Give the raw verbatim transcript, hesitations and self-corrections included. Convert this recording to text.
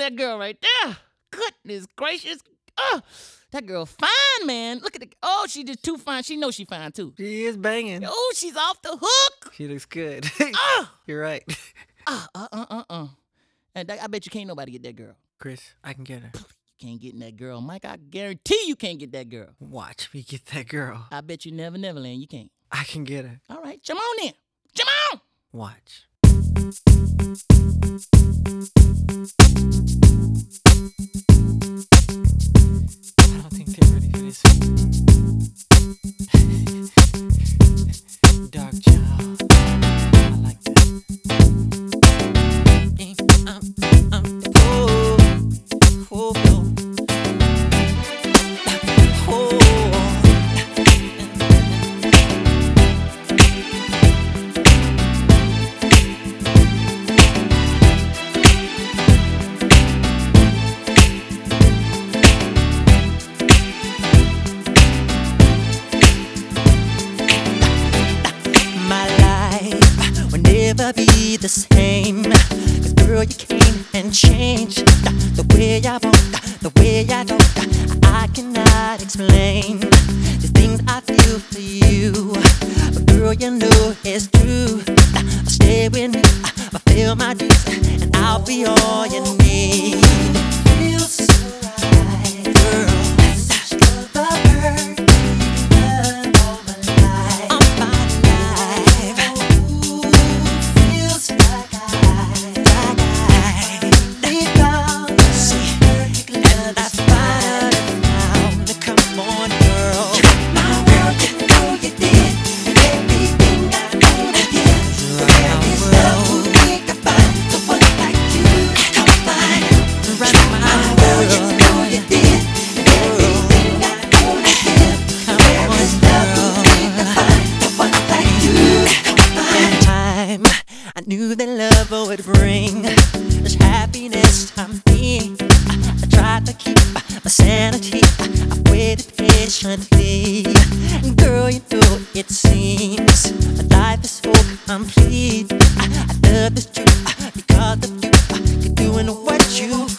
that girl right there. Goodness gracious. Oh, that girl fine, man. Look at the. Oh, she just too fine. She knows she fine too. She is banging. Oh, she's off the hook. She looks good. Oh. You're right. Uh, uh, uh, uh, uh. And I bet you can't nobody get that girl. Chris, I can get her. You can't get that girl, Mike. I guarantee you can't get that girl. Watch me get that girl. I bet you never, never land. You can't. I can get her. All right, come on then. Come on. Watch. I don't think they're ready for this. Dark child. I like that. Um, um, oh, oh, oh. Oh. Never be the same. Cause girl, you came and changed the way I walk, the way I talk. I cannot explain the things I feel for you. But girl, you know it's true. I'll stay with me, I'll feel my dues, and I'll be all you need. Feels so right, girl. Such love I've heard. I knew that love would bring this happiness to me. I tried to keep my sanity. I waited patiently. Girl, you know it seems life is so complete. I love this truth because of you. You're doing what you